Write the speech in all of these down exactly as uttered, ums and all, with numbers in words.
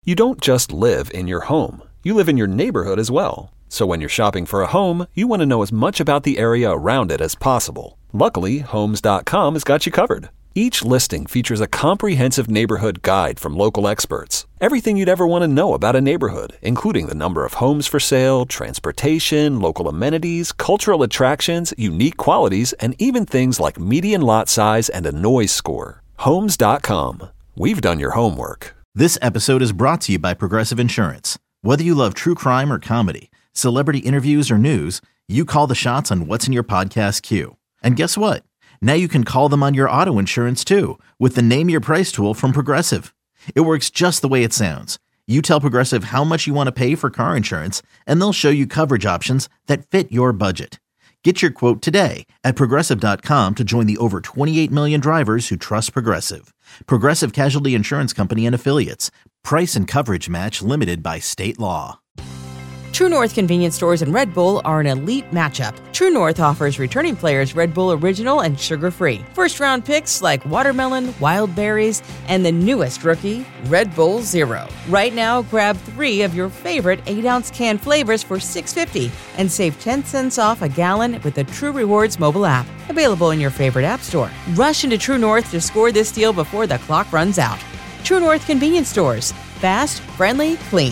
You don't just live in your home. You live in your neighborhood as well. So when you're shopping for a home, you want to know as much about the area around it as possible. Luckily, Homes dot com has got you covered. Each listing features a comprehensive neighborhood guide from local experts. Everything you'd ever want to know about a neighborhood, including the number of homes for sale, transportation, local amenities, cultural attractions, unique qualities, and even things like median lot size and a noise score. Homes dot com. We've done your homework. This episode is brought to you by Progressive Insurance. Whether you love true crime or comedy, celebrity interviews or news, you call the shots on what's in your podcast queue. And guess what? Now you can call them on your auto insurance too with the Name Your Price tool from Progressive. It works just the way it sounds. You tell Progressive how much you want to pay for car insurance, and they'll show you coverage options that fit your budget. Get your quote today at Progressive dot com to join the over twenty-eight million drivers who trust Progressive. Progressive Casualty Insurance Company and Affiliates. Price and coverage match limited by state law. True North convenience stores and Red Bull are an elite matchup. True North offers returning players Red Bull Original and sugar-free. First-round picks like watermelon, wild berries, and the newest rookie, Red Bull Zero. Right now, grab three of your favorite eight-ounce can flavors for six dollars and fifty cents and save ten cents off a gallon with the True Rewards mobile app. Available in your favorite app store. Rush into True North to score this deal before the clock runs out. True North convenience stores. Fast, friendly, clean.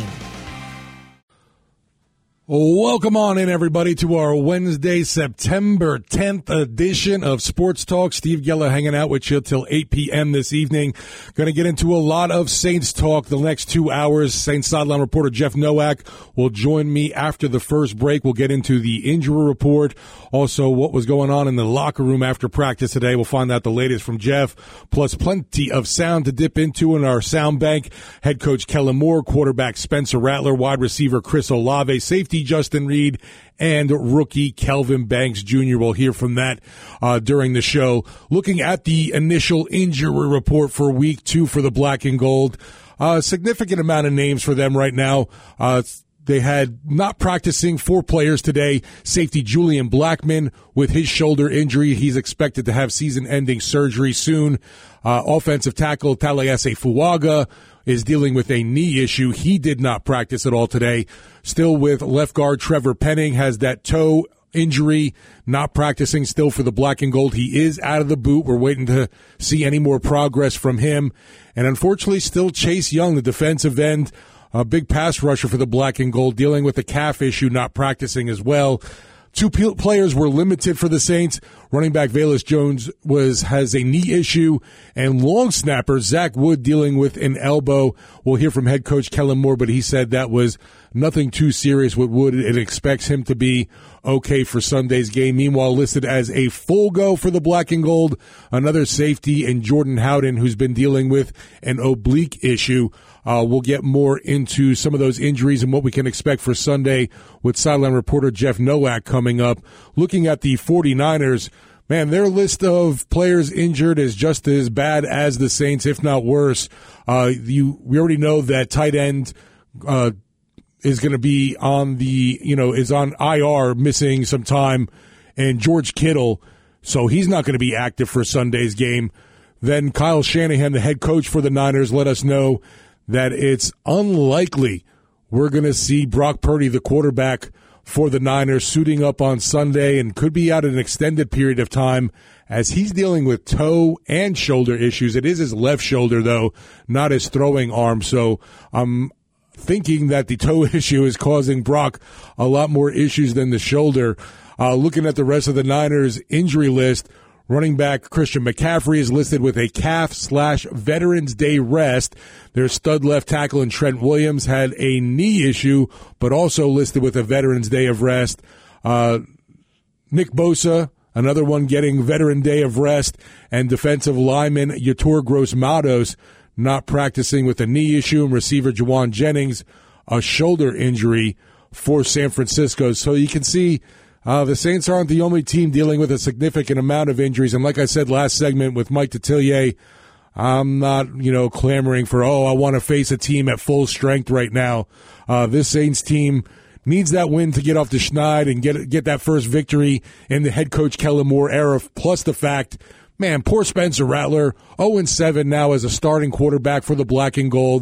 Welcome on in, everybody, to our Wednesday, September tenth edition of Sports Talk. Steve Geller hanging out with you till eight p.m. this evening. Going to get into a lot of Saints talk the next two hours. Saints sideline reporter Jeff Nowak will join me after the first break. We'll get into the injury report. Also, what was going on in the locker room after practice today. We'll find out the latest from Jeff, plus plenty of sound to dip into in our sound bank. Head coach Kellen Moore, quarterback Spencer Rattler, wide receiver Chris Olave, safety Justin Reed, and rookie Kelvin Banks Junior We'll hear from that uh, during the show. Looking at the initial injury report for week two for the Black and Gold, a uh, significant amount of names for them right now. Uh, They had not practicing four players today. Safety Julian Blackman with his shoulder injury. He's expected to have season-ending surgery soon. Uh, offensive tackle Talayase Fuaga is dealing with a knee issue. He did not practice at all today. Still with left guard Trevor Penning, has that toe injury, not practicing still for the Black and Gold. He is out of the boot. We're waiting to see any more progress from him. And unfortunately, still Chase Young, the defensive end, a big pass rusher for the Black and Gold, dealing with a calf issue, not practicing as well. Two p- players were limited for the Saints. Running back Velus Jones was has a knee issue, and long snapper Zach Wood dealing with an elbow. We'll hear from head coach Kellen Moore, but he said that was nothing too serious with Wood. It expects him to be okay for Sunday's game. Meanwhile, listed as a full go for the Black and Gold, another safety in Jordan Howden, who's been dealing with an oblique issue. Uh, we'll get more into some of those injuries and what we can expect for Sunday with sideline reporter Jeff Nowak coming up. Looking at the 49ers, man, their list of players injured is just as bad as the Saints, if not worse. Uh, you, we already know that tight end uh, is going to be on the, you know, is on I R, missing some time, and George Kittle, so he's not going to be active for Sunday's game. Then Kyle Shanahan, the head coach for the Niners, let us know that it's unlikely we're going to see Brock Purdy, the quarterback for the Niners, suiting up on Sunday and could be out an extended period of time as he's dealing with toe and shoulder issues. It is his left shoulder, though, not his throwing arm. So I'm thinking that the toe issue is causing Brock a lot more issues than the shoulder. Uh, looking at the rest of the Niners injury list, running back Christian McCaffrey is listed with a calf slash Veterans Day rest. Their stud left tackle in Trent Williams had a knee issue, but also listed with a Veterans Day of rest. Uh, Nick Bosa, another one getting Veteran Day of rest, and defensive lineman Yetur Gross-Matos not practicing with a knee issue, and receiver Juwan Jennings, a shoulder injury for San Francisco. So you can see Uh, the Saints aren't the only team dealing with a significant amount of injuries. And like I said last segment with Mike Detillier, I'm not, you know, clamoring for, oh, I want to face a team at full strength right now. Uh, this Saints team needs that win to get off the schneid and get get that first victory in the head coach Kellen Moore era, plus the fact, man, poor Spencer Rattler, oh and seven now as a starting quarterback for the Black and Gold.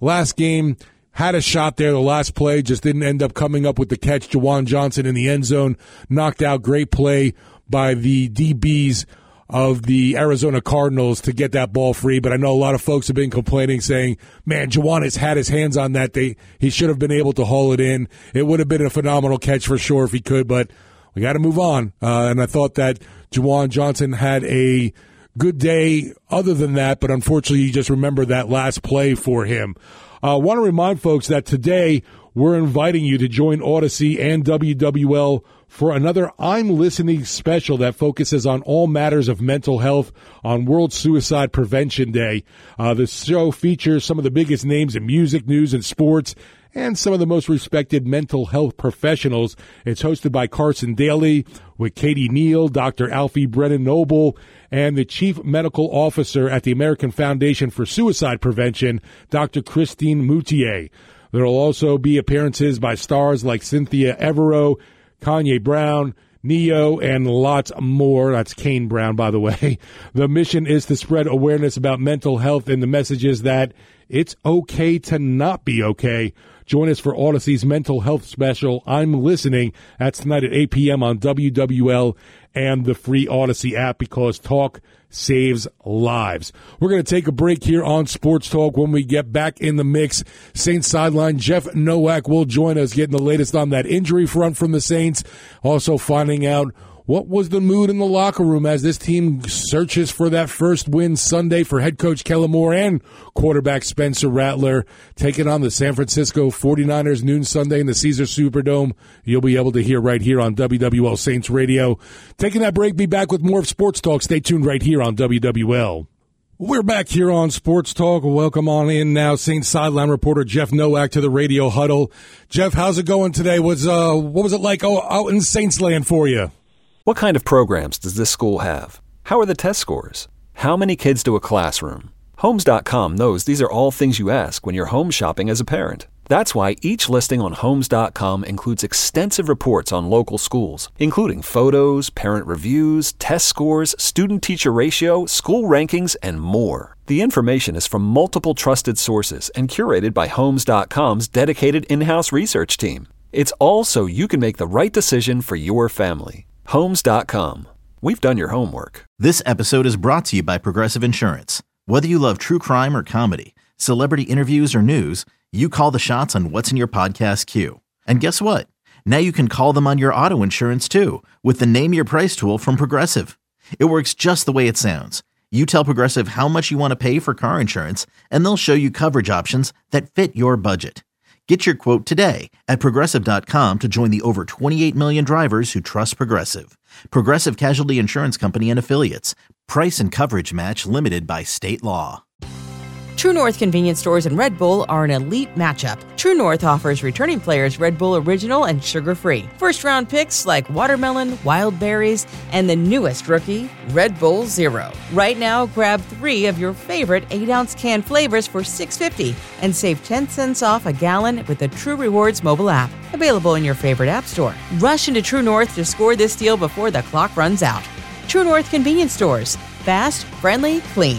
last game, had a shot there the last play, just didn't end up coming up with the catch. Juwan Johnson in the end zone, knocked out. Great play by the D Bs of the Arizona Cardinals to get that ball free. But I know a lot of folks have been complaining, saying, man, Juwan has had his hands on that. They, he should have been able to haul it in. It would have been a phenomenal catch for sure if he could, but we got to move on. Uh, and I thought that Juwan Johnson had a good day other than that, but unfortunately you just remember that last play for him. I uh, want to remind folks that today we're inviting you to join Odyssey and W W L for another I'm Listening special that focuses on all matters of mental health on World Suicide Prevention Day. Uh, the show features some of the biggest names in music, news, and sports, and some of the most respected mental health professionals. It's hosted by Carson Daly with Katie Neal, Doctor Alfie Brennan Noble, and the Chief Medical Officer at the American Foundation for Suicide Prevention, Doctor Christine Moutier. There will also be appearances by stars like Cynthia Evero, Kanye Brown, Neo, and lots more. That's Kane Brown, by the way. The mission is to spread awareness about mental health and the message is that it's okay to not be okay. Join us for Odyssey's mental health special, I'm Listening. That's tonight at eight p.m. on W W L and the free Odyssey app, because talk saves lives. We're going to take a break here on Sports Talk. When we get back in the mix, Saints sideline Jeff Nowak will join us, getting the latest on that injury front from the Saints. Also finding out what was the mood in the locker room as this team searches for that first win Sunday for head coach Kellen Moore and quarterback Spencer Rattler, taking on the San Francisco forty-niners noon Sunday in the Caesars Superdome. You'll be able to hear right here on W W L Saints Radio. Taking that break, be back with more of Sports Talk. Stay tuned right here on W W L. We're back here on Sports Talk. Welcome on in now, Saints sideline reporter Jeff Nowak to the Radio Huddle. Jeff, how's it going today? Was uh, what was it like oh, out in Saints land for you? What kind of programs does this school have? How are the test scores? How many kids do a classroom? Homes dot com knows these are all things you ask when you're home shopping as a parent. That's why each listing on Homes dot com includes extensive reports on local schools, including photos, parent reviews, test scores, student-teacher ratio, school rankings, and more. The information is from multiple trusted sources and curated by Homes dot com's dedicated in-house research team. It's all so you can make the right decision for your family. Homes dot com. We've done your homework. This episode is brought to you by Progressive Insurance. Whether you love true crime or comedy, celebrity interviews or news, you call the shots on what's in your podcast queue. And guess what? Now you can call them on your auto insurance too with the Name Your Price tool from Progressive. It works just the way it sounds. You tell Progressive how much you want to pay for car insurance, and they'll show you coverage options that fit your budget. Get your quote today at Progressive dot com to join the over twenty-eight million drivers who trust Progressive. Progressive Casualty Insurance Company and Affiliates. Price and coverage match limited by state law. True North convenience stores and Red Bull are an elite matchup. True North offers returning players Red Bull Original and sugar-free. First-round picks like watermelon, wild berries, and the newest rookie, Red Bull Zero. Right now, grab three of your favorite eight-ounce can flavors for six dollars and fifty cents and save ten cents off a gallon with the True Rewards mobile app. Available in your favorite app store. Rush into True North to score this deal before the clock runs out. True North convenience stores. Fast, friendly, clean.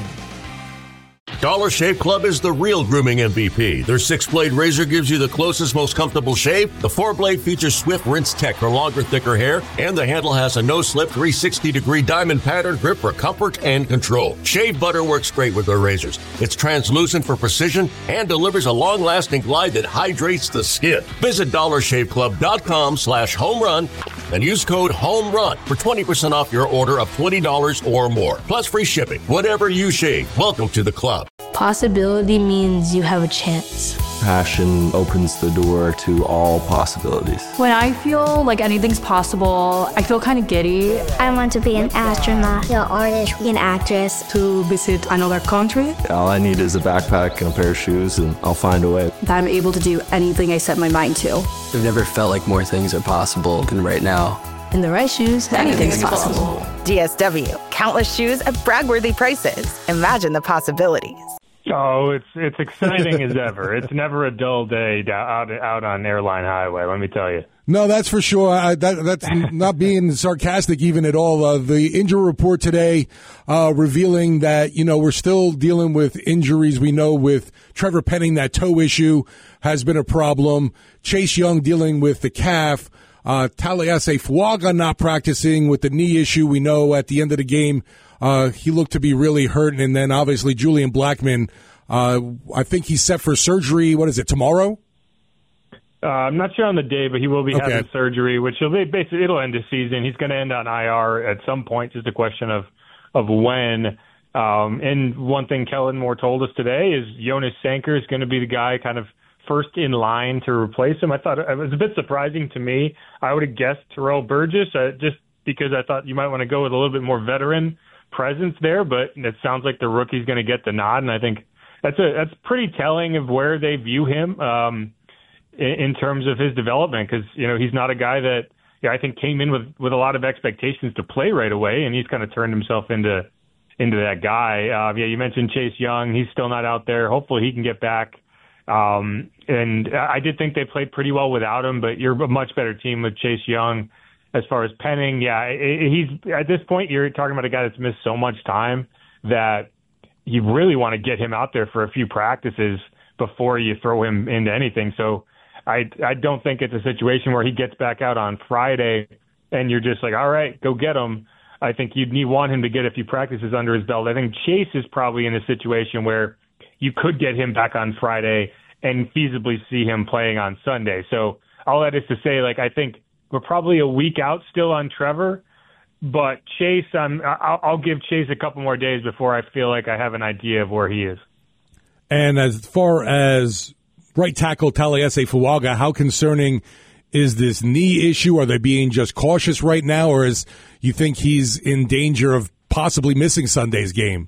Dollar Shave Club is the real grooming M V P. Their six-blade razor gives you the closest, most comfortable shave. The four-blade features Swift Rinse Tech for longer, thicker hair. And the handle has a no-slip three hundred sixty degree diamond pattern grip for comfort and control. Shave butter works great with their razors. It's translucent for precision and delivers a long-lasting glide that hydrates the skin. Visit dollar shave club dot com slash home run and use code HOMERUN for twenty percent off your order of twenty dollars or more. Plus free shipping. Whatever you shave, welcome to the club. Possibility means you have a chance. Passion opens the door to all possibilities. When I feel like anything's possible, I feel kind of giddy. I want to be an astronaut, an artist, an actress. To visit another country. All I need is a backpack and a pair of shoes, and I'll find a way. That I'm able to do anything I set my mind to. I've never felt like more things are possible than right now. In the right shoes, anything's, anything's possible. D S W. Countless shoes at brag-worthy prices. Imagine the possibilities. Oh, it's it's exciting as ever. It's never a dull day out out on Airline Highway, let me tell you. No, that's for sure. I, that, that's not being sarcastic even at all. Uh, the injury report today uh, revealing that, you know, we're still dealing with injuries. We know with Trevor Penning, that toe issue has been a problem. Chase Young dealing with the calf. Uh, Taliesin Fuaga not practicing with the knee issue. We know at the end of the game uh, he looked to be really hurt. And then obviously Julian Blackmon, uh, I think he's set for surgery. What is it, tomorrow? Uh, I'm not sure on the day, but he will be okay. having surgery, which will be basically it'll end the season. He's going to end on I R at some point. Just a question of of when. Um, and one thing Kellen Moore told us today is Jonas Sanker is going to be the guy kind of first in line to replace him. I thought it was a bit surprising to me. I would have guessed Terrell Burgess uh, just because I thought you might want to go with a little bit more veteran presence there, but it sounds like the rookie's going to get the nod, and I think that's a that's pretty telling of where they view him um, in, in terms of his development, because you know he's not a guy that yeah, I think came in with, with a lot of expectations to play right away, and he's kind of turned himself into into that guy. Uh, yeah, you mentioned Chase Young. He's still not out there. Hopefully he can get back. Um, and I did think they played pretty well without him, but you're a much better team with Chase Young. As far as Penning, yeah, he's at this point you're talking about a guy that's missed so much time that you really want to get him out there for a few practices before you throw him into anything. So I I don't think it's a situation where he gets back out on Friday and you're just like, all right, go get him. I think you'd need want him to get a few practices under his belt. I think Chase is probably in a situation where you could get him back on Friday and feasibly see him playing on Sunday. So all that is to say, like, I think we're probably a week out still on Trevor, but Chase, um, I'll, I'll give Chase a couple more days before I feel like I have an idea of where he is. And as far as right tackle Taliesin Fuaga, how concerning is this knee issue? Are they being just cautious right now, or is you think he's in danger of possibly missing Sunday's game?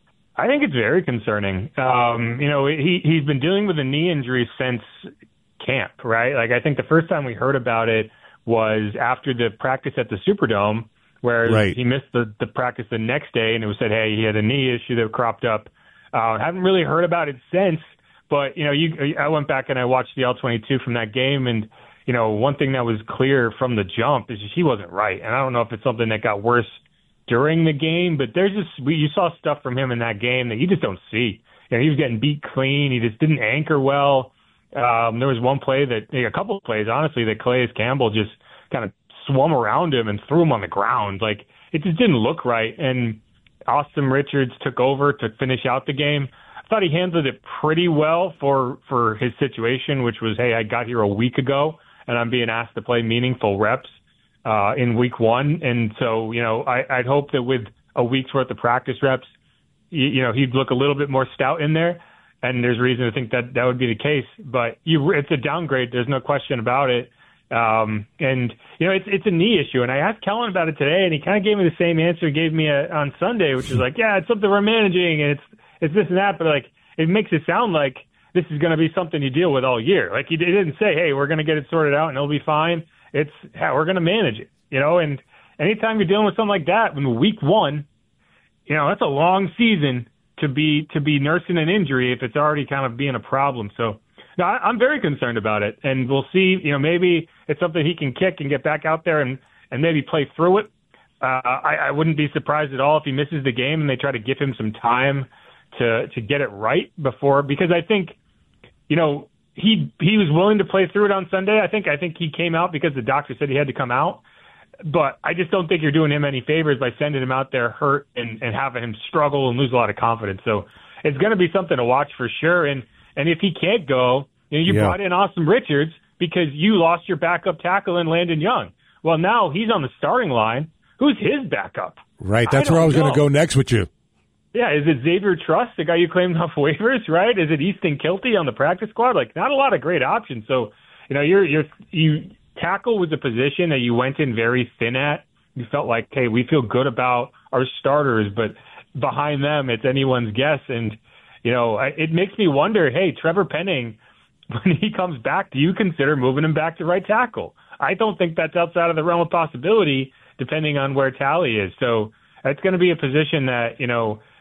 I think it's very concerning. Um, you know, he, he's been dealing with a knee injury since camp, right? Like, I think the first time we heard about it was after the practice at the Superdome, where right. he missed the, the practice the next day, and it was said, hey, he had a knee issue that cropped up. Uh, haven't really heard about it since, but, you know, you, I went back and I watched the L twenty-two from that game, and, you know, one thing that was clear from the jump is he wasn't right. And I don't know if it's something that got worse during the game, but there's just, we, you saw stuff from him in that game that you just don't see. You know, he was getting beat clean. He just didn't anchor well. Um, there was one play that, a couple of plays, honestly, that Calais Campbell just kind of swum around him and threw him on the ground. Like, it just didn't look right. And Austin Richards took over to finish out the game. I thought he handled it pretty well for, for his situation, which was, hey, I got here a week ago, and I'm being asked to play meaningful reps uh, in week one. And so, you know, I, I'd hope that with a week's worth of practice reps, you, you know, he'd look a little bit more stout in there. And there's reason to think that that would be the case. But you, it's a downgrade. There's no question about it. Um, and, you know, it's it's a knee issue. And I asked Kellen about it today, and he kind of gave me the same answer he gave me a, on Sunday, which is like, yeah, it's something we're managing, and it's it's this and that. But, like, it makes it sound like this is going to be something you deal with all year. Like, he didn't say, hey, we're going to get it sorted out and it'll be fine. It's how we're going to manage it, you know. And anytime you're dealing with something like that, when week one, you know, that's a long season to be to be nursing an injury if it's already kind of being a problem. So no, I, I'm very concerned about it, and we'll see. You know, maybe it's something he can kick and get back out there and, and maybe play through it. Uh, I, I wouldn't be surprised at all if he misses the game and they try to give him some time to to get it right before, because I think, you know, he he was willing to play through it on Sunday. I think I think he came out because the doctor said he had to come out. But I just don't think you're doing him any favors by sending him out there hurt and, and having him struggle and lose a lot of confidence. So it's going to be something to watch for sure. And and if he can't go, you know, you yeah. brought in Austin Richards because you lost your backup tackle in Landon Young. Well, now he's on the starting line. Who's his backup? Right, that's I where I was going to go next with you. Yeah, is it Xavier Truss, the guy you claimed off waivers, right? Is it Easton Kilty on the practice squad? Like, not a lot of great options. So, you know, you're you're you. Tackle was a position that you went in very thin at. You felt like, hey, we feel good about our starters, but behind them, it's anyone's guess. And, you know, it makes me wonder, hey, Trevor Penning, when he comes back, do you consider moving him back to right tackle? I don't think that's outside of the realm of possibility, depending on where Tally is. So it's going to be a position that, you know,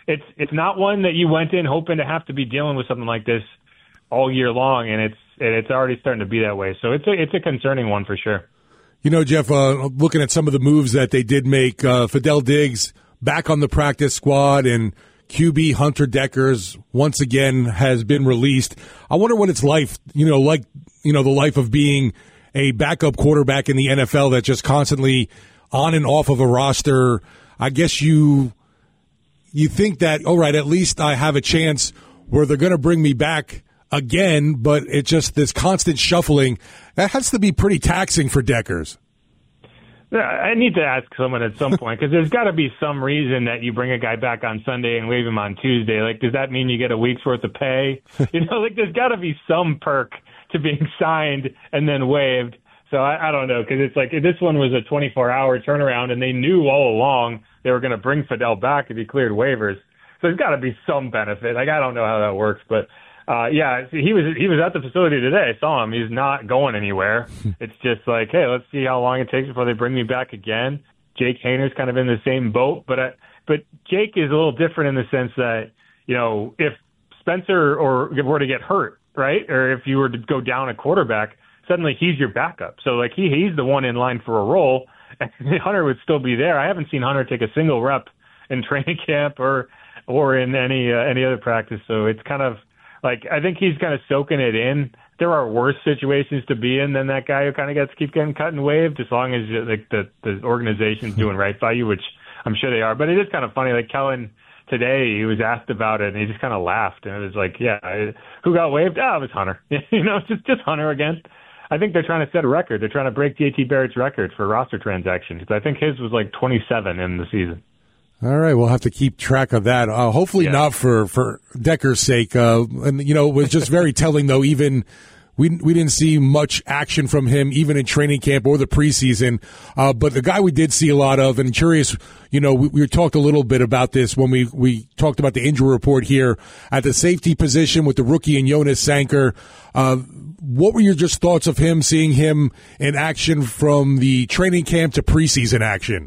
it's it's not one that you went in hoping to have to be dealing with something like this all year long, and it's and it's already starting to be that way. So it's a it's a concerning one for sure. You know, Jeff, uh, looking at some of the moves that they did make, uh, Fidel Diggs back on the practice squad, and Q B Hunter Dekkers once again has been released. I wonder what it's like, you know, like, you know, the life of being a backup quarterback in the N F L that's just constantly on and off of a roster. I guess you you think that, all right, at least I have a chance where they're going to bring me back again, but it's just this constant shuffling. That has to be pretty taxing for Dekkers. Yeah, I need to ask someone at some point, because there's got to be some reason that you bring a guy back on Sunday and waive him on Tuesday. Like, does that mean you get a week's worth of pay? You know, like, there's got to be some perk to being signed and then waived. So I, I don't know, because it's like this one was a twenty-four hour turnaround, and they knew all along they were going to bring Fidel back if he cleared waivers. So there's got to be some benefit. Like, I don't know how that works, but uh, yeah, he was he was at the facility today. I saw him. He's not going anywhere. It's just like, hey, let's see how long it takes before they bring me back again. Jake Hayner's kind of in the same boat, but I, but Jake is a little different in the sense that, you know, if Spencer or were to get hurt, right, or if you were to go down a quarterback, suddenly he's your backup. So, like, he he's the one in line for a role, and Hunter would still be there. I haven't seen Hunter take a single rep in training camp or or in any uh, any other practice. So it's kind of like, I think he's kind of soaking it in. There are worse situations to be in than that guy who kind of gets keep getting cut and waived, as long as like the the organization's doing right by you, which I'm sure they are. But it is kind of funny. Like Kellen today, he was asked about it, and he just kind of laughed, and it was like, yeah, who got waived? Oh, it was Hunter. You know, just just Hunter again. I think they're trying to set a record. They're trying to break J T Barrett's record for roster transactions. I think his was like twenty-seven in the season. All right, we'll have to keep track of that. Uh, hopefully yeah. not for, for Dekkers' sake. Uh, and, you know, it was just very telling, though, even we we didn't see much action from him, even in training camp or the preseason. Uh, but the guy we did see a lot of, and curious, you know, we, we talked a little bit about this when we, we talked about the injury report here at the safety position with the rookie and Jonas Sanker. Uh, what were your just thoughts of him, seeing him in action from the training camp to preseason action?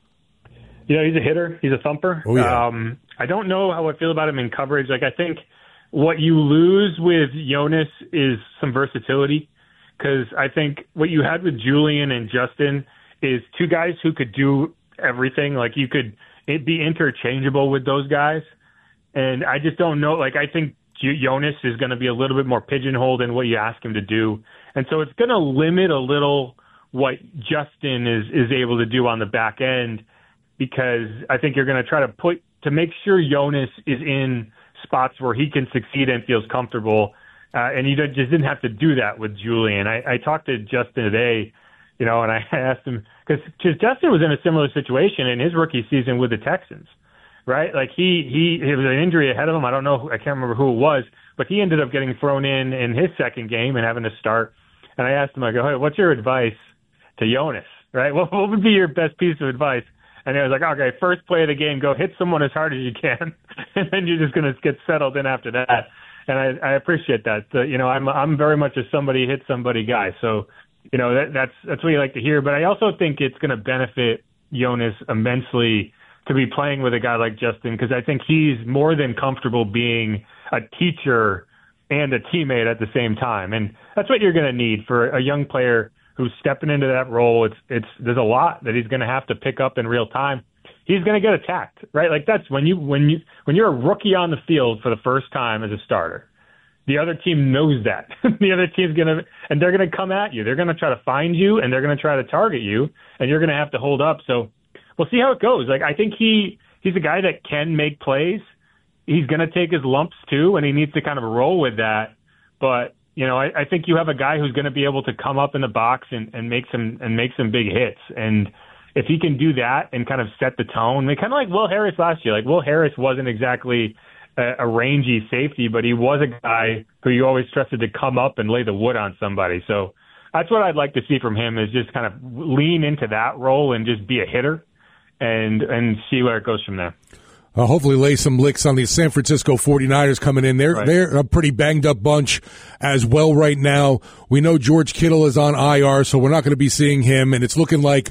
You know, he's a hitter. He's a thumper. Oh, yeah. Um, I don't know how I feel about him in coverage. Like, I think what you lose with Jonas is some versatility, because I think what you had with Julian and Justin is two guys who could do everything. Like, you could it be interchangeable with those guys. And I just don't know. Like, I think Jonas is going to be a little bit more pigeonholed in what you ask him to do. And so it's going to limit a little what Justin is, is able to do on the back end, because I think you're going to try to put to make sure Jonas is in spots where he can succeed and feels comfortable. Uh, and you don't, just didn't have to do that with Julian. I, I talked to Justin today, you know, and I asked him, because Justin was in a similar situation in his rookie season with the Texans, right? Like he, he, it was an injury ahead of him. I don't know, I can't remember who it was, but he ended up getting thrown in in his second game and having to start. And I asked him, I go, hey, what's your advice to Jonas, right? What, what would be your best piece of advice? And he was like, okay, first play of the game, go hit someone as hard as you can, and then you're just going to get settled in after that. And I, I appreciate that. Uh, you know, I'm I'm very much a somebody hit somebody guy. So, you know, that, that's that's what you like to hear. But I also think it's going to benefit Jonas immensely to be playing with a guy like Justin, because I think he's more than comfortable being a teacher and a teammate at the same time. And that's what you're going to need for a young player who's stepping into that role. It's it's there's a lot that he's going to have to pick up in real time. He's going to get attacked, right? Like, that's when you when you when you're a rookie on the field for the first time as a starter. The other team knows that. The other team's going to, and they're going to come at you. They're going to try to find you, and they're going to try to target you, and you're going to have to hold up. So we'll see how it goes. Like, I think he he's a guy that can make plays. He's going to take his lumps too, and he needs to kind of roll with that. But you know, I, I think you have a guy who's going to be able to come up in the box and, and make some and make some big hits. And if he can do that and kind of set the tone, I mean, kind of like Will Harris last year. Like, Will Harris wasn't exactly a, a rangy safety, but he was a guy who you always trusted to come up and lay the wood on somebody. So that's what I'd like to see from him, is just kind of lean into that role and just be a hitter and and see where it goes from there. Uh, hopefully lay some licks on the San Francisco forty-niners coming in. They're, right. they're a pretty banged-up bunch as well right now. We know George Kittle is on I R, so we're not going to be seeing him, and it's looking like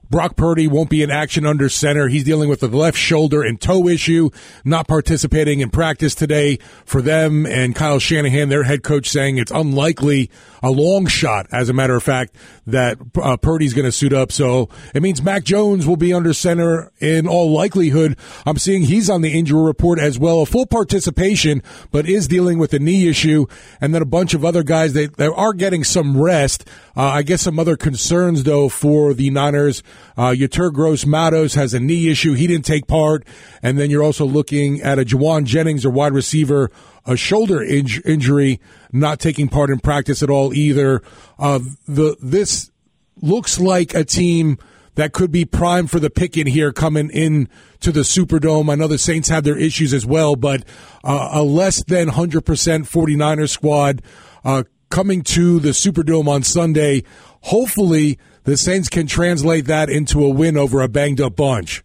Brock Purdy won't be in action under center. He's dealing with the left shoulder and toe issue, not participating in practice today for them. And Kyle Shanahan, their head coach, saying it's unlikely, a long shot, as a matter of fact, that uh, Purdy's going to suit up. So it means Mac Jones will be under center in all likelihood. I'm seeing he's on the injury report as well. A full participation, but is dealing with a knee issue. And then a bunch of other guys, they, they are getting some rest. Uh, I guess some other concerns, though, for the Niners. Uh, Yetur Gross-Matos has a knee issue. He didn't take part. And then you're also looking at a Juwan Jennings, or wide receiver, a shoulder inj- injury, not taking part in practice at all either. Uh, the This looks like a team that could be primed for the picking here coming in to the Superdome. I know the Saints have their issues as well, but uh, a less than one hundred percent 49ers squad uh, coming to the Superdome on Sunday. Hopefully the Saints can translate that into a win over a banged-up bunch.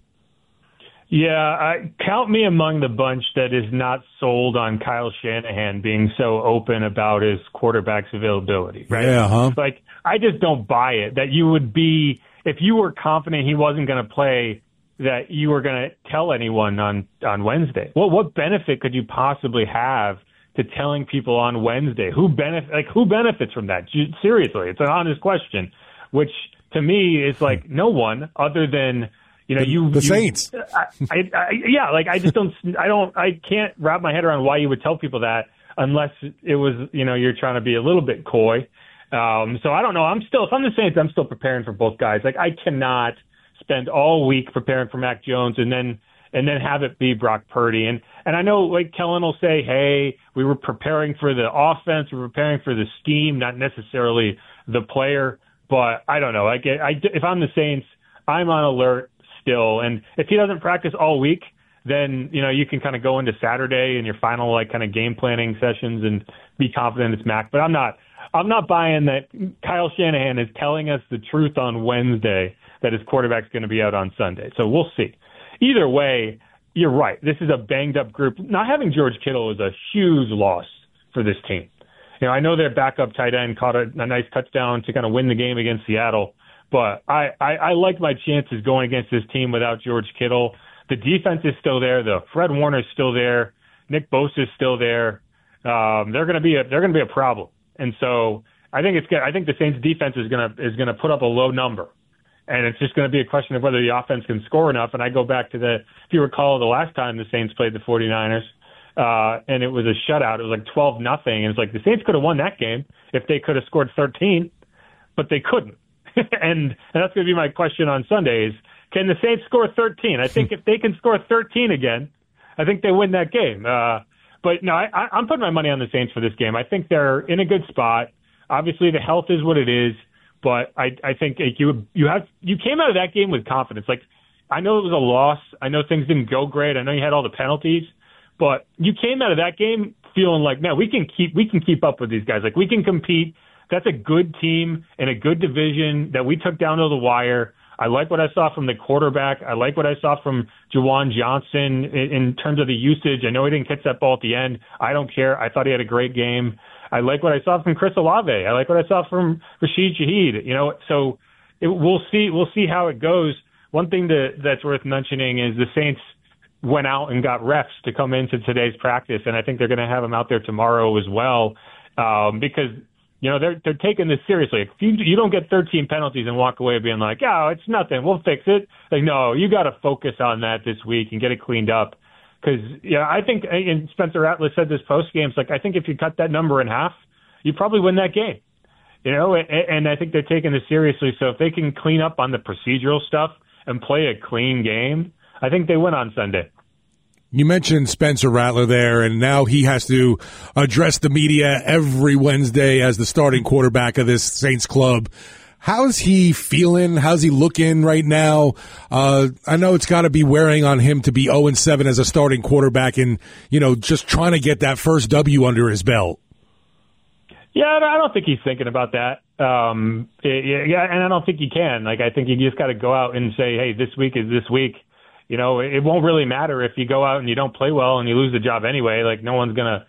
Yeah, I, count me among the bunch that is not sold on Kyle Shanahan being so open about his quarterback's availability. Right? Yeah, huh? Like, I just don't buy it, that you would be, if you were confident he wasn't going to play, that you were going to tell anyone on, on Wednesday. Well, what benefit could you possibly have to telling people on Wednesday? Who benefit, like, who benefits from that? Seriously, it's an honest question, which to me is like no one other than, you know, you the you, Saints. I, I, I, yeah, like I just don't, I don't, I can't wrap my head around why you would tell people that unless it was, you know, you're trying to be a little bit coy. Um, so I don't know. I'm still, if I'm the Saints, I'm still preparing for both guys. Like I cannot spend all week preparing for Mac Jones and then and then have it be Brock Purdy. And and I know like Kellen will say, hey, we were preparing for the offense, we were preparing for the scheme, not necessarily the player. But I don't know. I get, I, if I'm the Saints, I'm on alert still. And if he doesn't practice all week, then, you know, you can kind of go into Saturday and your final like kind of game planning sessions and be confident it's Mac. But I'm not. I'm not buying that Kyle Shanahan is telling us the truth on Wednesday that his quarterback's going to be out on Sunday. So we'll see. Either way, you're right. This is a banged-up group. Not having George Kittle is a huge loss for this team. You know, I know their backup tight end caught a, a nice touchdown to kind of win the game against Seattle, but I, I, I like my chances going against this team without George Kittle. The defense is still there. The Fred Warner's still there. Nick Bosa's still there. Um, they're going to be a, they're going to be a problem. And so I think it's I think the Saints defense is gonna is gonna put up a low number, and it's just going to be a question of whether the offense can score enough. And I go back to the if you recall the last time the Saints played the 49ers, uh, and it was a shutout. It was like twelve nothing, and it's like the Saints could have won that game if they could have scored thirteen, but they couldn't. and and that's going to be my question on Sunday: is can the Saints score thirteen? I think if they can score thirteen again, I think they win that game. Uh, But no, I, I'm putting my money on the Saints for this game. I think they're in a good spot. Obviously, the health is what it is, but I, I think you you have you came out of that game with confidence. Like I know it was a loss. I know things didn't go great. I know you had all the penalties, but you came out of that game feeling like, man, we can keep we can keep up with these guys. Like we can compete. That's a good team in a good division that we took down to the wire. I like what I saw from the quarterback. I like what I saw from Juwan Johnson in, in terms of the usage. I know he didn't catch that ball at the end. I don't care. I thought he had a great game. I like what I saw from Chris Olave. I like what I saw from Rashid Shaheed. You know, so it, we'll see. We'll see how it goes. One thing to, that's worth mentioning is the Saints went out and got refs to come into today's practice, and I think they're going to have them out there tomorrow as well um, because. You know, they're they're taking this seriously. If you, you don't get thirteen penalties and walk away being like, oh, it's nothing, we'll fix it. Like, no, you got to focus on that this week and get it cleaned up. Because, yeah, I think, and Spencer Rattler said this post-game, it's like, I think if you cut that number in half, you probably win that game. You know, and, and I think they're taking this seriously. So if they can clean up on the procedural stuff and play a clean game, I think they win on Sunday. You mentioned Spencer Rattler there, and now he has to address the media every Wednesday as the starting quarterback of this Saints club. How's he feeling? How's he looking right now? Uh, I know it's got to be wearing on him to be oh and seven as a starting quarterback and, you know, just trying to get that first W under his belt. Yeah, I don't think he's thinking about that. Um, yeah, and I don't think he can. Like, I think you just got to go out and say, hey, this week is this week. You know, it won't really matter if you go out and you don't play well and you lose the job anyway. Like, no one's going to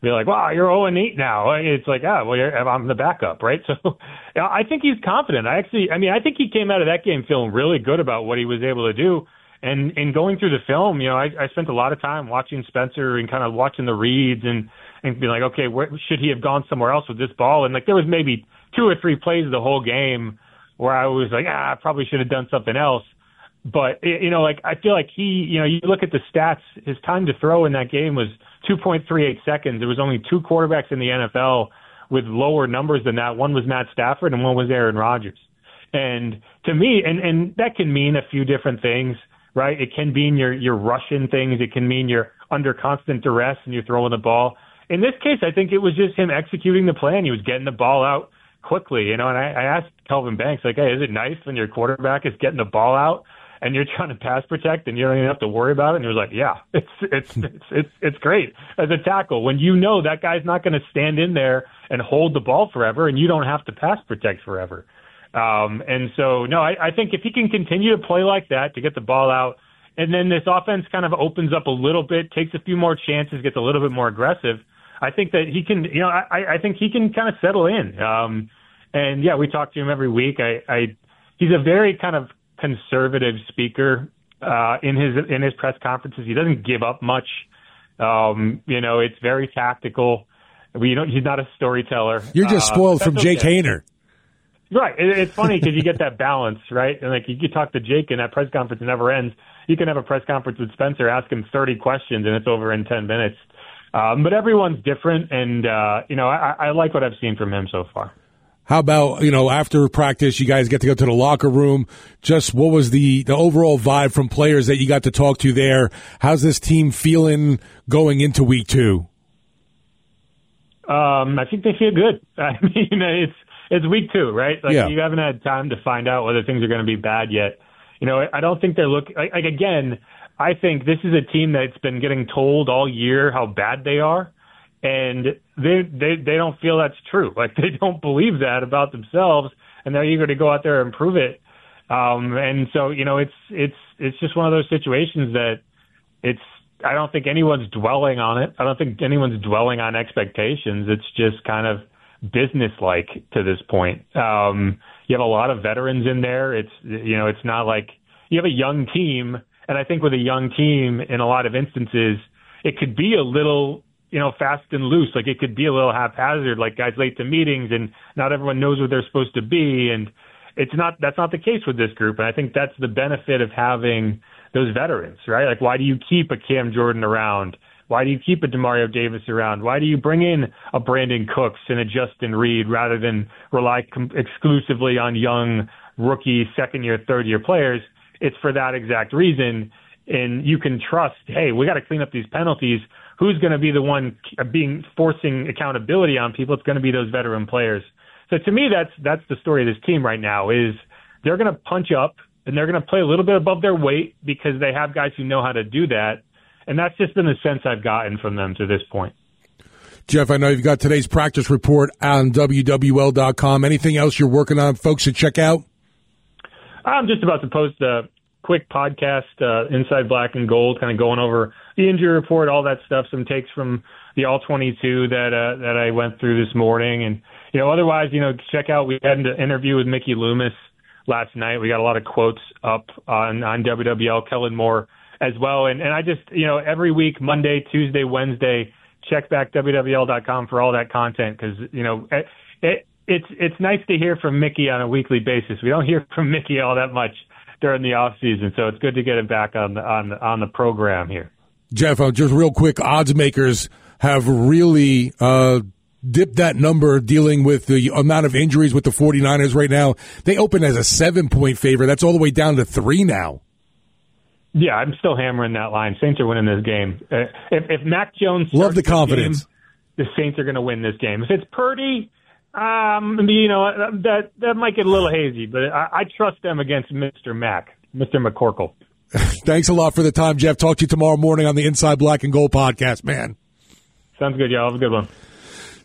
be like, wow, you're oh and eight now. It's like, ah, well, you're, I'm the backup, right? So I think he's confident. I actually, I mean, I think he came out of that game feeling really good about what he was able to do. And in going through the film, you know, I, I spent a lot of time watching Spencer and kind of watching the reads and, and being like, okay, where should he have gone somewhere else with this ball? And like, there was maybe two or three plays of the whole game where I was like, ah, I probably should have done something else. But, you know, like, I feel like he, you know, you look at the stats, his time to throw in that game was two point three eight seconds. There was only two quarterbacks in the N F L with lower numbers than that. One was Matt Stafford and one was Aaron Rodgers. And to me, and, and that can mean a few different things, right? It can mean you're, you're rushing things. It can mean you're under constant duress and you're throwing the ball. In this case, I think it was just him executing the plan. He was getting the ball out quickly, you know, and I, I asked Kelvin Banks, like, hey, is it nice when your quarterback is getting the ball out and you're trying to pass protect and you don't even have to worry about it? And he was like, yeah, it's it's it's it's, it's great as a tackle when you know that guy's not going to stand in there and hold the ball forever and you don't have to pass protect forever. Um, and so, no, I, I think if he can continue to play like that to get the ball out, and then this offense kind of opens up a little bit, takes a few more chances, gets a little bit more aggressive, I think that he can, you know, I, I think he can kind of settle in. Um, and yeah, we talk to him every week. I, I he's a very kind of conservative speaker uh, in his in his press conferences. He doesn't give up much. Um, you know, it's very tactical. We, you know, he's not a storyteller. You're just spoiled uh, from Jake okay. Haener. Right. It, it's funny because you get that balance, right? And like you can talk to Jake and that press conference never ends. You can have a press conference with Spencer, ask him thirty questions, and it's over in ten minutes. Um, but everyone's different, and uh, you know, I, I like what I've seen from him so far. How about, you know, after practice, you guys get to go to the locker room. Just what was the, the overall vibe from players that you got to talk to there? How's this team feeling going into week two? Um, I think they feel good. I mean, it's it's week two, right? Like yeah. You haven't had time to find out whether things are going to be bad yet. You know, I don't think they're looking like, like again. I think this is a team that's been getting told all year how bad they are, and they they they don't feel that's true. Like they don't believe that about themselves, and they're eager to go out there and prove it. Um, and so, you know, it's it's it's just one of those situations that it's. I don't think anyone's dwelling on it. I don't think anyone's dwelling on expectations. It's just kind of business-like to this point. Um, you have a lot of veterans in there. It's you know, it's not like you have a young team. And I think with a young team, in a lot of instances, it could be a little, you know, fast and loose. Like it could be a little haphazard, like guys late to meetings and not everyone knows where they're supposed to be. And it's not, that's not the case with this group. And I think that's the benefit of having those veterans, right? Like, why do you keep a Cam Jordan around? Why do you keep a Demario Davis around? Why do you bring in a Brandon Cooks and a Justin Reed rather than rely com- exclusively on young rookie, second year, third year players? It's for that exact reason. And you can trust, hey, we got to clean up these penalties. Who's going to be the one being forcing accountability on people? It's going to be those veteran players. So to me, that's that's the story of this team right now is they're going to punch up and they're going to play a little bit above their weight because they have guys who know how to do that. And that's just been the sense I've gotten from them to this point. Jeff, I know you've got today's practice report on W W L dot com. Anything else you're working on, folks, to check out? I'm just about to post a quick podcast, uh, Inside Black and Gold, kind of going over the injury report, all that stuff, some takes from the all twenty-two that uh, that I went through this morning. And, you know, otherwise, you know, check out, we had an interview with Mickey Loomis last night. We got a lot of quotes up on, on W W L, Kellen Moore as well. And, and I just, you know, every week, Monday, Tuesday, Wednesday, check back W W L dot com for all that content because, you know, it, it It's it's nice to hear from Mickey on a weekly basis. We don't hear from Mickey all that much during the off season, so it's good to get him back on the on the, on the program here. Jeff, uh, just real quick, odds makers have really uh, dipped that number dealing with the amount of injuries with the 49ers right now. They open as a seven-point favorite. That's all the way down to three now. Yeah, I'm still hammering that line. Saints are winning this game. Uh, if, if Mac Jones love the confidence, game, the Saints are going to win this game. If it's Purdy. Um, you know, that that might get a little hazy, but I, I trust them against Mister Mack, Mister McCorkle. Thanks a lot for the time, Jeff. Talk to you tomorrow morning on the Inside Black and Gold podcast, man. Sounds good, y'all. Have a good one.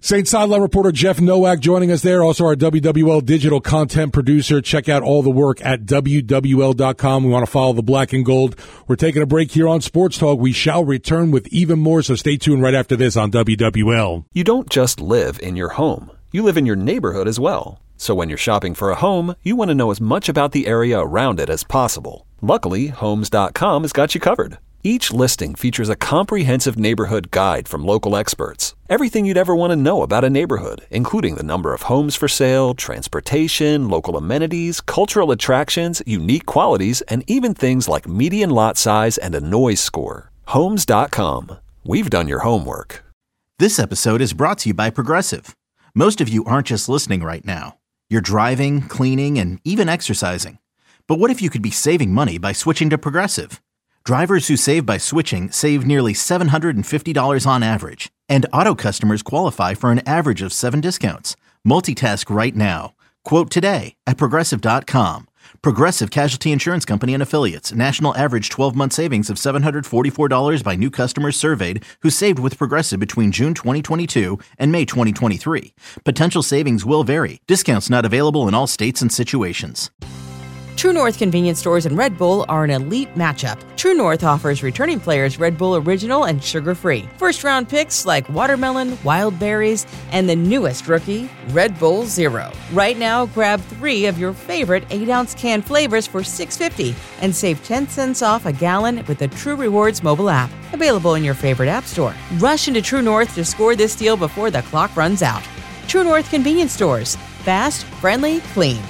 Saints sideline reporter Jeff Nowak joining us there. Also our W W L digital content producer. Check out all the work at W W L dot com. We want to follow the black and gold. We're taking a break here on Sports Talk. We shall return with even more, so stay tuned right after this on W W L. You don't just live in your home. You live in your neighborhood as well. So when you're shopping for a home, you want to know as much about the area around it as possible. Luckily, Homes dot com has got you covered. Each listing features a comprehensive neighborhood guide from local experts. Everything you'd ever want to know about a neighborhood, including the number of homes for sale, transportation, local amenities, cultural attractions, unique qualities, and even things like median lot size and a noise score. Homes dot com. We've done your homework. This episode is brought to you by Progressive. Most of you aren't just listening right now. You're driving, cleaning, and even exercising. But what if you could be saving money by switching to Progressive? Drivers who save by switching save nearly seven hundred fifty dollars on average, and auto customers qualify for an average of seven discounts. Multitask right now. Quote today at Progressive dot com. Progressive Casualty Insurance Company and Affiliates. National average twelve-month savings of seven hundred forty-four dollars by new customers surveyed who saved with Progressive between June twenty twenty-two and May twenty twenty-three. Potential savings will vary. Discounts not available in all states and situations. True North convenience stores and Red Bull are an elite matchup. True North offers returning players Red Bull Original and sugar-free. First-round picks like watermelon, wild berries, and the newest rookie, Red Bull Zero. Right now, grab three of your favorite eight-ounce can flavors for six dollars and fifty cents and save ten cents off a gallon with the True Rewards mobile app. Available in your favorite app store. Rush into True North to score this deal before the clock runs out. True North convenience stores. Fast, friendly, clean.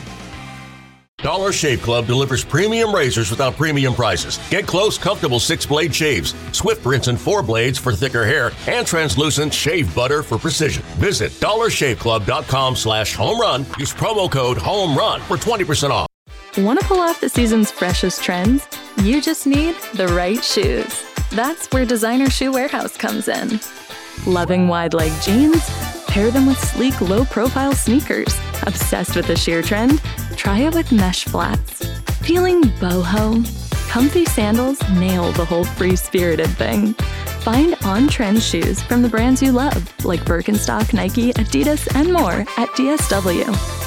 Dollar Shave Club delivers premium razors without premium prices. Get close, comfortable six-blade shaves, swift rinse and four blades for thicker hair, and translucent shave butter for precision. Visit dollar shave club dot com slash home run. Use promo code HOMERUN for twenty percent off. Want to pull off the season's freshest trends? You just need the right shoes. That's where Designer Shoe Warehouse comes in. Loving wide-leg jeans? Pair them with sleek, low-profile sneakers. Obsessed with the sheer trend? Try it with mesh flats. Feeling boho? Comfy sandals nail the whole free-spirited thing. Find on-trend shoes from the brands you love, like Birkenstock, Nike, Adidas, and more at D S W.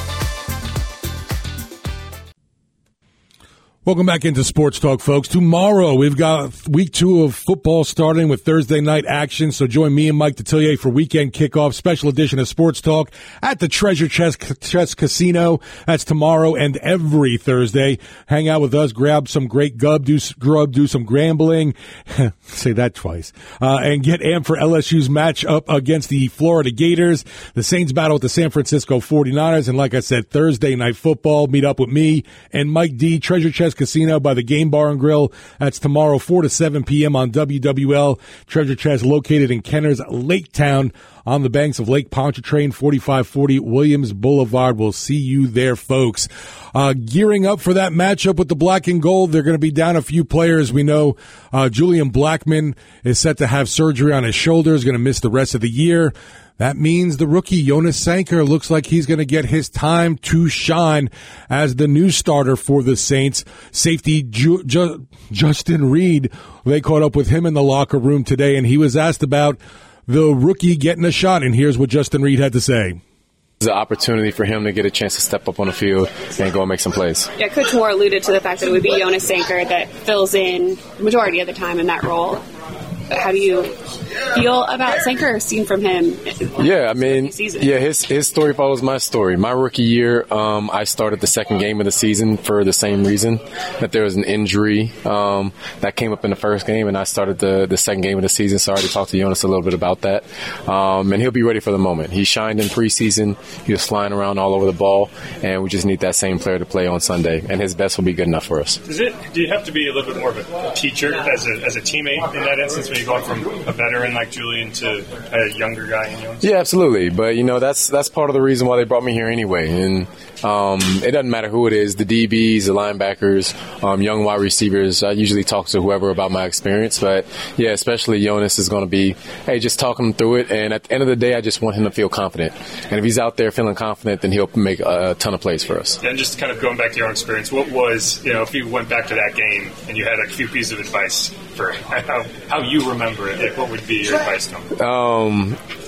Welcome back into Sports Talk, folks. Tomorrow, we've got week two of football starting with Thursday night action. So join me and Mike Detillier for weekend kickoff, special edition of Sports Talk at the Treasure Chest, Chest Casino. That's tomorrow and every Thursday. Hang out with us, grab some great gub, do, grub, do some grambling. Say that twice. Uh, and get amped for L S U's match up against the Florida Gators. The Saints battle with the San Francisco forty-niners. And like I said, Thursday night football. Meet up with me and Mike D, Treasure Chest Casino by the Game Bar and Grill. That's tomorrow, four to seven p.m. on W W L. Treasure Chest located in Kenner's Lake Town on the banks of Lake Pontchartrain, forty-five forty Williams Boulevard. We'll see you there, folks. Uh, gearing up for that matchup with the black and gold. They're going to be down a few players. We know uh, Julian Blackmon is set to have surgery on his shoulder, is going to miss the rest of the year. That means the rookie, Jonas Sanker, looks like he's going to get his time to shine as the new starter for the Saints. Safety Ju- Ju- Justin Reed, they caught up with him in the locker room today, and he was asked about the rookie getting a shot, and here's what Justin Reed had to say. It's an opportunity for him to get a chance to step up on the field and go and make some plays. Yeah, Coach Moore alluded to the fact that it would be Jonas Sanker that fills in the majority of the time in that role. How do you feel about Sanker, seen from him? Yeah, I mean, yeah, his his story follows my story. My rookie year, um, I started the second game of the season for the same reason, that there was an injury um, that came up in the first game, and I started the, the second game of the season, so I already talked to Jonas a little bit about that. Um, and he'll be ready for the moment. He shined in preseason. He was flying around all over the ball, and we just need that same player to play on Sunday, and his best will be good enough for us. Does it, do you have to be a little bit more of a teacher as a, as a teammate in that instance? You're going from a veteran like Julian to a younger guy in Jones? Yeah, absolutely. But, you know, that's that's part of the reason why they brought me here anyway. And um, it doesn't matter who it is, the D Bs, the linebackers, um, young wide receivers. I usually talk to whoever about my experience. But, yeah, especially Jonas is going to be, hey, just talking him through it. And at the end of the day, I just want him to feel confident. And if he's out there feeling confident, then he'll make a ton of plays for us. And just kind of going back to your own experience, what was, you know, if you went back to that game and you had a few pieces of advice for how, how you remember it, like what would be your advice to him? Um,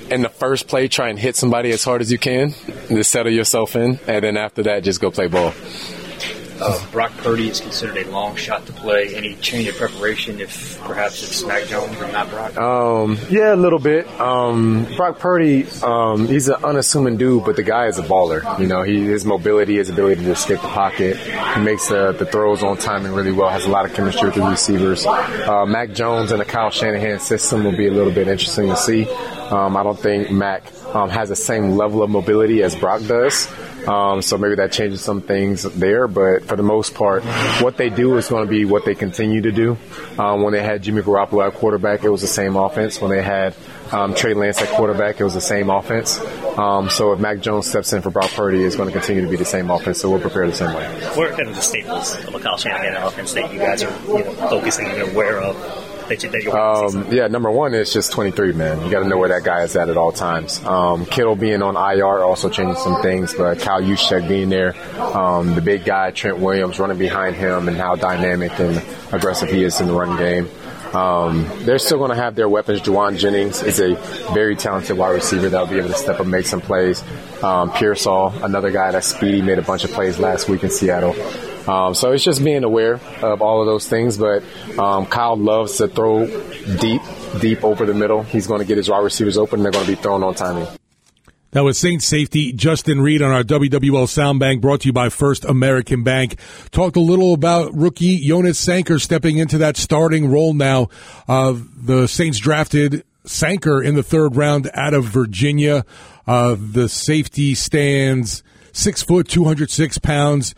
in the first play, try and hit somebody as hard as you can, and just settle yourself in, and then after that, just go play ball. Uh, Brock Purdy is considered a long shot to play. Any change in preparation if perhaps it's Mac Jones or not Brock? Um, yeah, a little bit. Um, Brock Purdy, um, he's an unassuming dude, but the guy is a baller. You know, he, his mobility, his ability to escape the pocket, he makes the, the throws on timing really well, has a lot of chemistry with the receivers. Uh, Mac Jones in the Kyle Shanahan system will be a little bit interesting to see. Um, I don't think Mac um, has the same level of mobility as Brock does. Um, so maybe that changes some things there, but for the most part, what they do is going to be what they continue to do. Um, when they had Jimmy Garoppolo at quarterback, it was the same offense. When they had um, Trey Lance at quarterback, it was the same offense. Um, so if Mac Jones steps in for Brock Purdy, it's going to continue to be the same offense, so we'll prepare the same way. What are kind of the staples of a Kyle Shanahan offense that you guys are you know, focusing and aware of? That you, that you're um, yeah, number one is just twenty-three, man. You got to know where that guy is at at all times. Um, Kittle being on I R also changes some things, but Kyle Juszczyk being there, um, the big guy, Trent Williams, running behind him, and how dynamic and aggressive he is in the run game. Um, they're still going to have their weapons. Juwan Jennings is a very talented wide receiver that will be able to step up and make some plays. Um, Pearsall, another guy that's speedy, made a bunch of plays last week in Seattle. Um, so it's just being aware of all of those things. But um, Kyle loves to throw deep, deep over the middle. He's going to get his wide receivers open, and they're going to be thrown on timing. That was Saints safety Justin Reid on our W W L Sound Bank, brought to you by First American Bank. Talked a little about rookie Jonas Sanker stepping into that starting role now. Uh, the Saints drafted Sanker in the third round out of Virginia. Uh, the safety stands six foot, two hundred six pounds.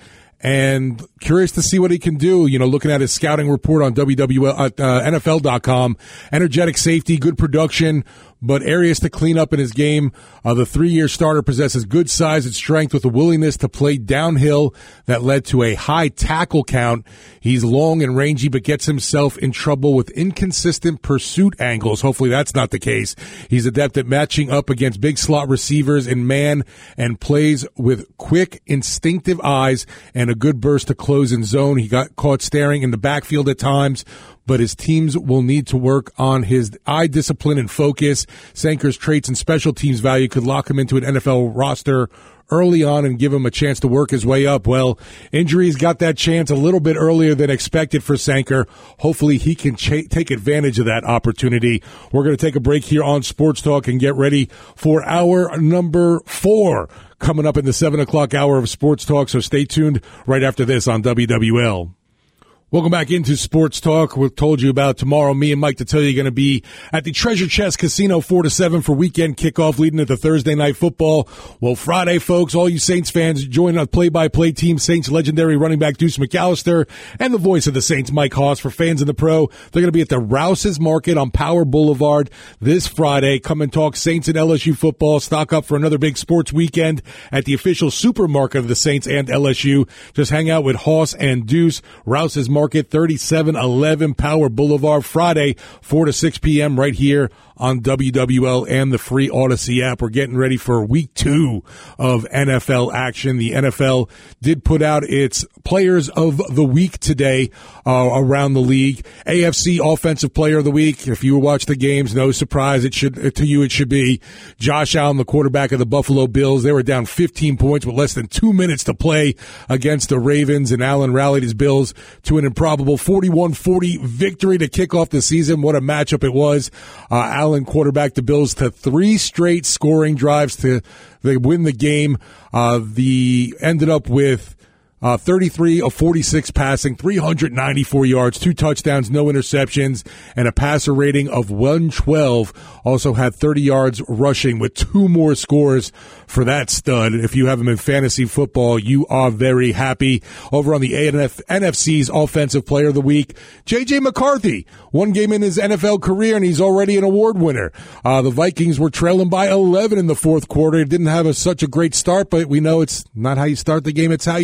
And curious to see what he can do. You know, looking at his scouting report on W W L, uh, N F L dot com, energetic safety, good production, but areas to clean up in his game. Uh, the three-year starter possesses good size and strength with a willingness to play downhill that led to a high tackle count. He's long and rangy, but gets himself in trouble with inconsistent pursuit angles. Hopefully that's not the case. He's adept at matching up against big slot receivers in man and plays with quick, instinctive eyes and a good burst to close in zone. He got caught staring in the backfield at times, but his teams will need to work on his eye discipline and focus. Sanker's traits and special teams value could lock him into an N F L roster early on and give him a chance to work his way up. Well, injuries got that chance a little bit earlier than expected for Sanker. Hopefully he can ch- take advantage of that opportunity. We're going to take a break here on Sports Talk and get ready for hour number four coming up in the seven o'clock hour of Sports Talk. So stay tuned right after this on W W L. Welcome back into Sports Talk. We told you about tomorrow. Me and Mike to tell you going to be at the Treasure Chest Casino four to seven for weekend kickoff leading into Thursday night football. Well, Friday, folks, all you Saints fans join our play-by-play team, Saints legendary running back Deuce McAllister and the voice of the Saints, Mike Haas. For fans in the pro, they're going to be at the Rouse's Market on Power Boulevard this Friday. Come and talk Saints and L S U football. Stock up for another big sports weekend at the official supermarket of the Saints and L S U. Just hang out with Haas and Deuce. Rouse's Market. Market, thirty-seven eleven Power Boulevard, Friday, four to six p.m. right here on W W L and the free Odyssey app. We're getting ready for week two of N F L action. The N F L did put out its players of the week today uh, around the league. A F C Offensive Player of the Week. If you watch the games, no surprise, it should to you it should be Josh Allen, the quarterback of the Buffalo Bills. They were down fifteen points with less than two minutes to play against the Ravens, and Allen rallied his Bills to an improbable forty-one forty victory to kick off the season. What a matchup it was. Uh, Allen quarterbacked the Bills to three straight scoring drives to they win the game. Uh, the ended up with Uh, thirty-three of forty-six passing, three hundred ninety-four yards, two touchdowns, no interceptions, and a passer rating of one twelve. Also had thirty yards rushing with two more scores for that stud. If you have him in fantasy football, you are very happy. Over on the N F C's Offensive Player of the Week, J J McCarthy. One game in his N F L career, and he's already an award winner. Uh, the Vikings were trailing by eleven in the fourth quarter. It didn't have a, such a great start, but we know it's not how you start the game, it's how you finish.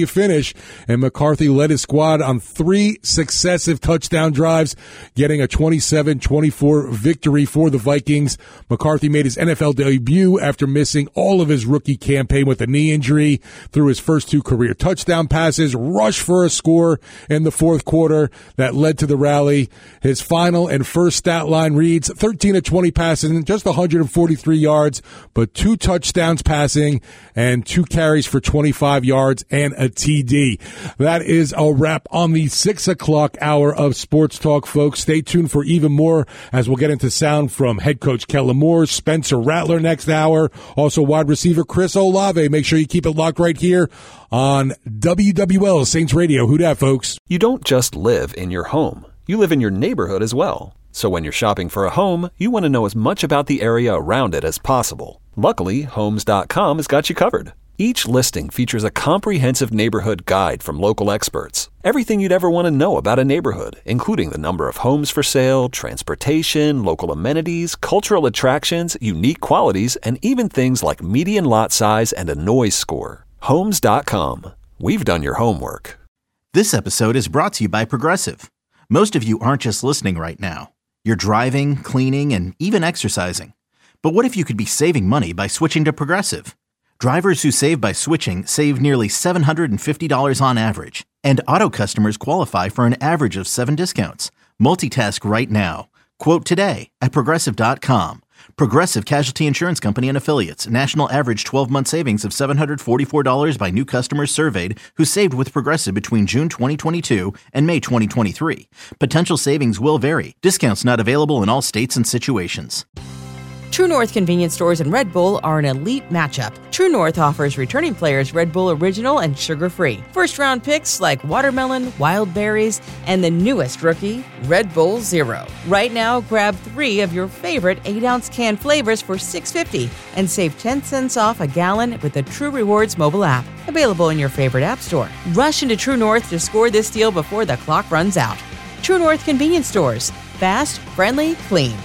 finish, and McCarthy led his squad on three successive touchdown drives, getting a twenty-seven twenty-four victory for the Vikings. McCarthy made his N F L debut after missing all of his rookie campaign with a knee injury, threw his first two career touchdown passes, rushed for a score in the fourth quarter that led to the rally. His final and first stat line reads thirteen of twenty passing, just one hundred forty-three yards, but two touchdowns passing and two carries for twenty-five yards and a T D. That is a wrap on the six o'clock hour of Sports Talk, folks. Stay tuned for even more as we'll get into sound from head coach Kellen Moore, Spencer Rattler next hour, also wide receiver Chris Olave. Make sure you keep it locked right here on W W L Saints Radio. Who dat, folks? You don't just live in your home. You live in your neighborhood as well. So when you're shopping for a home, you want to know as much about the area around it as possible. Luckily, Homes dot com has got you covered. Each listing features a comprehensive neighborhood guide from local experts. Everything you'd ever want to know about a neighborhood, including the number of homes for sale, transportation, local amenities, cultural attractions, unique qualities, and even things like median lot size and a noise score. Homes dot com. We've done your homework. This episode is brought to you by Progressive. Most of you aren't just listening right now. You're driving, cleaning, and even exercising. But what if you could be saving money by switching to Progressive? Drivers who save by switching save nearly seven hundred fifty dollars on average. And auto customers qualify for an average of seven discounts. Multitask right now. Quote today at Progressive dot com. Progressive Casualty Insurance Company and Affiliates. National average twelve-month savings of seven hundred forty-four dollars by new customers surveyed who saved with Progressive between June twenty twenty-two and May twenty twenty-three. Potential savings will vary. Discounts not available in all states and situations. True North convenience stores and Red Bull are an elite matchup. True North offers returning players Red Bull Original and sugar-free. First-round picks like watermelon, wild berries, and the newest rookie, Red Bull Zero. Right now, grab three of your favorite eight-ounce can flavors for six dollars and fifty cents and save ten cents off a gallon with the True Rewards mobile app. Available in your favorite app store. Rush into True North to score this deal before the clock runs out. True North convenience stores. Fast, friendly, clean.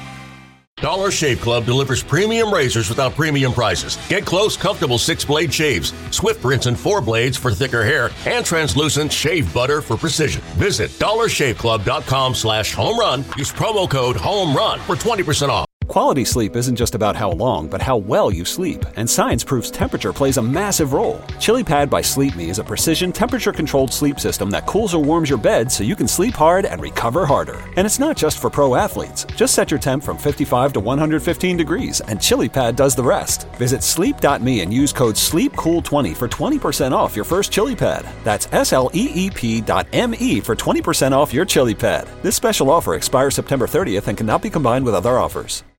Dollar Shave Club delivers premium razors without premium prices. Get close, comfortable six-blade shaves, swift rinse and four blades for thicker hair, and translucent shave butter for precision. Visit dollar shave club dot com slash home run. Use promo code HOMERUN for twenty percent off. Quality sleep isn't just about how long, but how well you sleep. And science proves temperature plays a massive role. ChiliPad by Sleep Me is a precision temperature-controlled sleep system that cools or warms your bed so you can sleep hard and recover harder. And it's not just for pro athletes. Just set your temp from fifty-five to one hundred fifteen degrees, and ChiliPad does the rest. Visit sleep dot me and use code sleep cool twenty for twenty percent off your first ChiliPad. That's S L E E P dot M E for twenty percent off your ChiliPad. This special offer expires September thirtieth and cannot be combined with other offers.